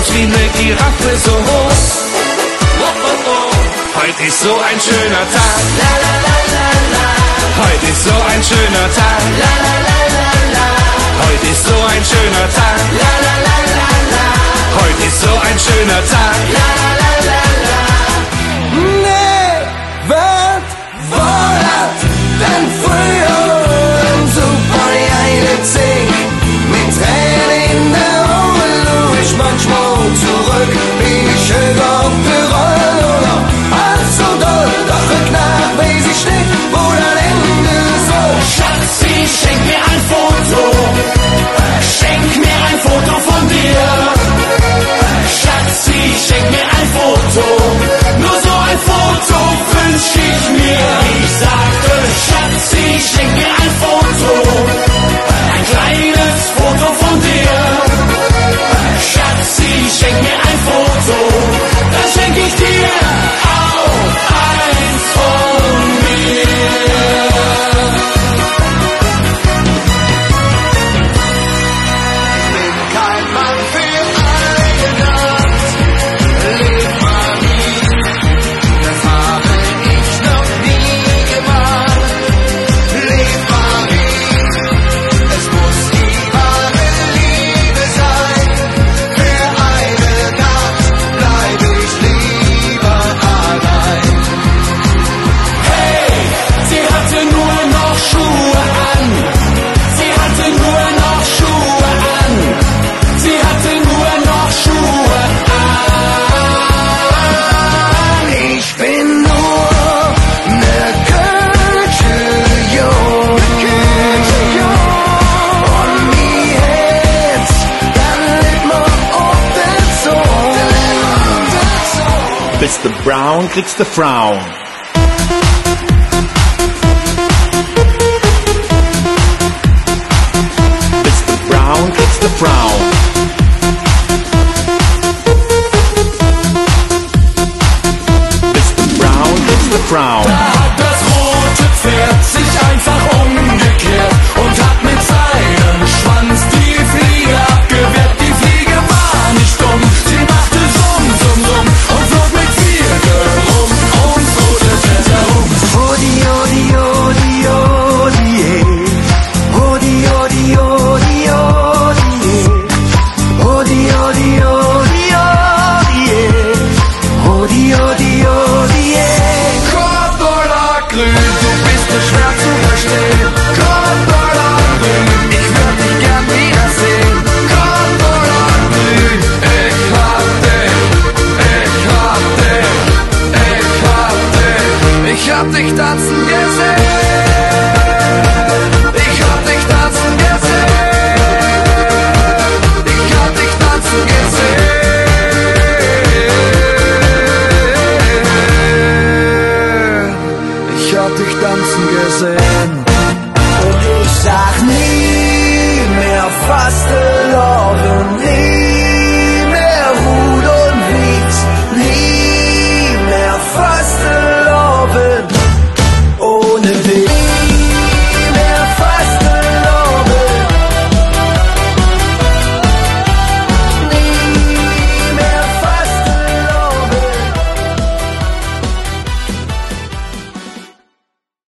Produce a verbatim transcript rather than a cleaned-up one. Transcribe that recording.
groß wie eine Giraffe, so hoch. Oh, oh, oh. Heute ist so ein schöner Tag. La, la, la, la, la. Heute ist so ein schöner Tag. La, la, la, la, la. Heute ist so ein schöner Tag. La, la, la, la, la. Heute ist so ein schöner Tag. La, la, la, la, la. Nee, wird fordert denn früher im Super einzig. Mit Tränen in der Augen luch ich manchmal zurück, wie ich auf Pyron oder alles so doll. Doch rücknach weiß ich nicht, wo das Ende soll. Schatzi, schenk mir ein Foto. Schenk mir ein Foto von dir. Schatzi, schenk mir ein Foto. Nur so ein Foto wünsch ich mir. Ich sagte, Schatzi, schenk mir ein Foto. Ein kleines Foto von dir. Schatzi, schenk mir ein Foto. Dann schenk ich dir auch eins von mir. Kein Mann für eine Nacht, leb Marie, das habe ich noch nie gemacht. Leb Marie, es muss die wahre Liebe sein. Für eine Nacht bleib ich lieber allein. Hey, sie hatte nur noch Schuhe an. Sie hatte nur noch Schuhe an. Sie hatte nur noch Schuhe an. Ich bin nur ne Kölsche Junge und mir jetzt dann immer auf der Zunge. Bist du brown, kriegst du Frauen. Bist du brown, kriegst du Frauen.